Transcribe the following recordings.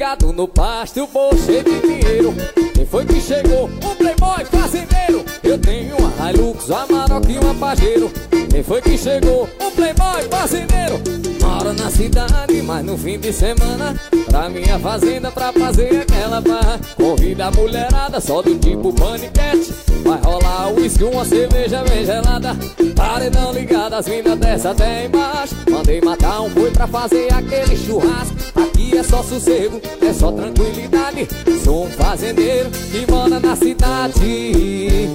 gado no pasto e o bolso cheio de dinheiro. Quem foi que chegou? Um playboy fazendeiro. Eu tenho uma Hilux, uma Amarok e uma Pajero. Quem foi que chegou? Um playboy fazendeiro. Moro na cidade, mas no fim de semana pra minha fazenda pra fazer aquela barra. Convida a mulherada só do tipo paniquete. Vai rolar o uísque, uma cerveja bem gelada. Paredão ligado, as minas desce até embaixo. Mandei matar um boi pra fazer aquele churrasco. Aqui é só sossego, é só tranquilidade. Sou um fazendeiro que mora na cidade.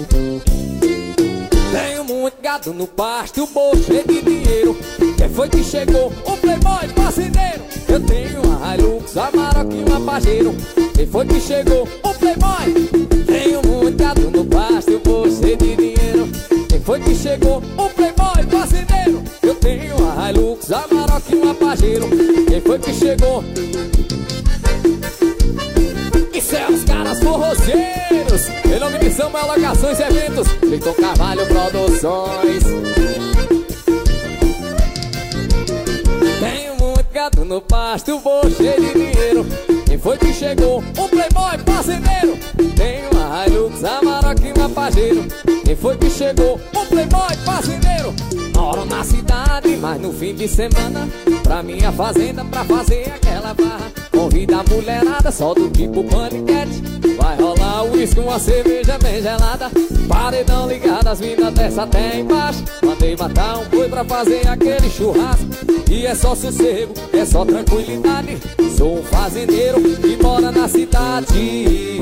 Tenho muito gado no pasto, o bolso cheio de dinheiro. Quem foi que chegou? Um playboy fazendeiro. Eu tenho uma Hilux, uma Amarok e uma Pajero. Quem foi que chegou? Um playboy. Tenho muito gado no pasto, o bolso cheio de dinheiro. Quem foi que chegou? Um playboy fazendeiro. Eu tenho uma Hilux, uma Amarok e uma Pajero. Quem foi que chegou? Isso é os caras forrozeiros. Em nome de Samuel Locações e Eventos, Victor Carvalho Produções. Tenho muito gado no pasto, bolso cheio de dinheiro. Quem foi que chegou? Um playboy fazendeiro. Tenho uma Hilux, uma Amarok e uma Pajero. Quem foi que chegou? Um playboy fazendeiro. Moro na cidade, mas no fim de semana pra minha fazenda pra fazer aquela barra. Convida a mulherada só do tipo paniquete. Vai rolar o uísque, uma cerveja bem gelada. Paredão ligado, as minas desce até embaixo. Mandei matar um boi pra fazer aquele churrasco. E é só sossego, é só tranquilidade. Sou um fazendeiro que mora na cidade.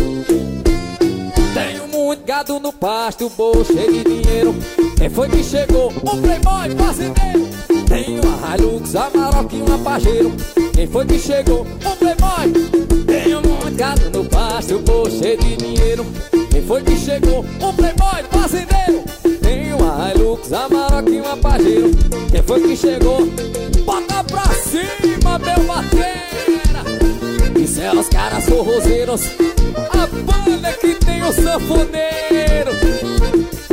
Tenho muito gado no pasto, bolso cheio de dinheiro. Quem foi que chegou? Um playboy fazendeiro. Tenho uma Hilux, uma Amarok e uma Pajero. Quem foi que chegou? Um playboy. Tenho muito gado no pasto, bolso cheio de dinheiro. Quem foi que chegou? Um playboy fazendeiro. Tenho uma Hilux, uma Amarok e uma Pajero. Quem foi que chegou? Bota pra cima, meu batera. Isso é os caras forrozeiros, a banda que tem o sanfoneiro.